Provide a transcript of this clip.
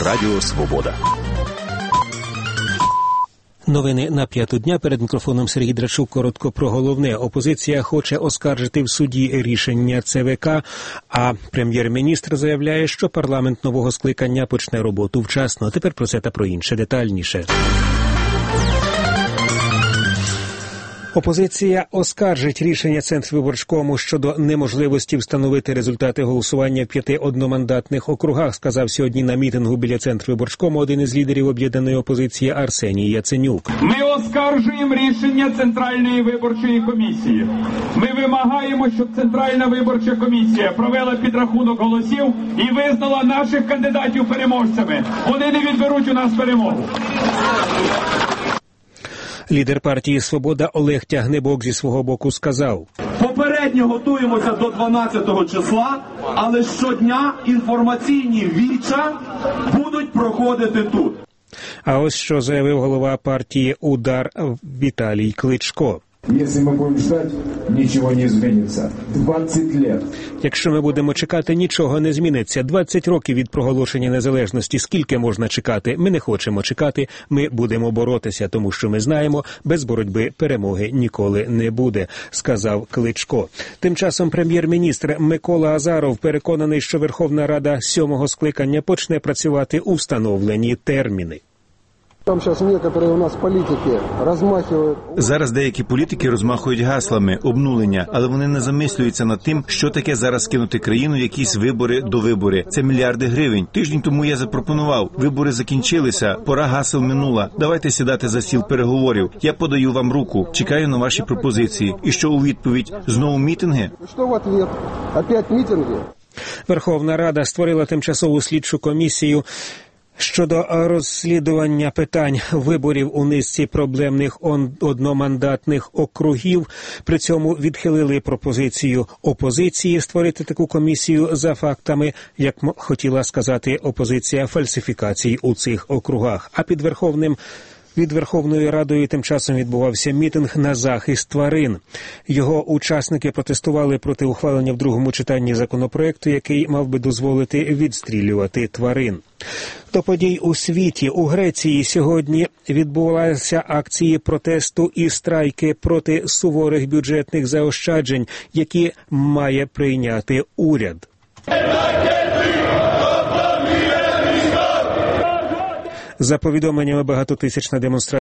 Радіо Свобода. Новини на 5-ту дня. Перед мікрофоном Сергій Драчук. Коротко про головне. Опозиція хоче оскаржити в суді рішення ЦВК, а прем'єр-міністр заявляє, що парламент нового скликання почне роботу вчасно. Тепер про це та про інше детальніше. Опозиція оскаржить рішення Центрвиборчкому щодо неможливості встановити результати голосування в 5 одномандатних округах, сказав сьогодні на мітингу біля Центрвиборчкому один із лідерів об'єднаної опозиції Арсеній Яценюк. Ми оскаржуємо рішення Центральної виборчої комісії. Ми вимагаємо, щоб Центральна виборча комісія провела підрахунок голосів і визнала наших кандидатів переможцями. Вони не відберуть у нас перемогу. Лідер партії «Свобода» Олег Тягнебок зі свого боку сказав: попередньо готуємося до 12-го числа, але щодня інформаційні віча будуть проходити тут. А ось що заявив голова партії «Удар» Віталій Кличко. Якщо ми будемо чекати, нічого не зміниться. 20 років. Якщо ми будемо чекати, нічого не зміниться. 20 років від проголошення незалежності. Скільки можна чекати? Ми не хочемо чекати. Ми будемо боротися, тому що ми знаємо, без боротьби перемоги ніколи не буде, сказав Кличко. Тим часом прем'єр-міністр Микола Азаров переконаний, що Верховна Рада 7-го скликання почне працювати у встановлені терміни. Зараз деякі політики розмахують гаслами обнулення, але вони не замислюються над тим, що таке зараз кинути країну в якісь вибори до вибори. Це мільярди гривень. Тиждень тому я запропонував. Вибори закінчилися, пора гасел минула. Давайте сідати за стіл переговорів. Я подаю вам руку. Чекаю на ваші пропозиції. І що у відповідь? Знову мітинги? Що в відповідь? Опять мітинги? Верховна Рада створила тимчасову слідчу комісію щодо розслідування питань виборів у низці проблемних одномандатних округів. При цьому відхилили пропозицію опозиції створити таку комісію за фактами, як хотіла сказати опозиція, фальсифікацій у цих округах. А від Верховною Радою тим часом відбувався мітинг на захист тварин. Його учасники протестували проти ухвалення в другому читанні законопроекту, який мав би дозволити відстрілювати тварин. До подій у світі. У Греції сьогодні відбувалися акції протесту і страйки проти суворих бюджетних заощаджень, які має прийняти уряд. За повідомленнями, багатотисячна демонстрація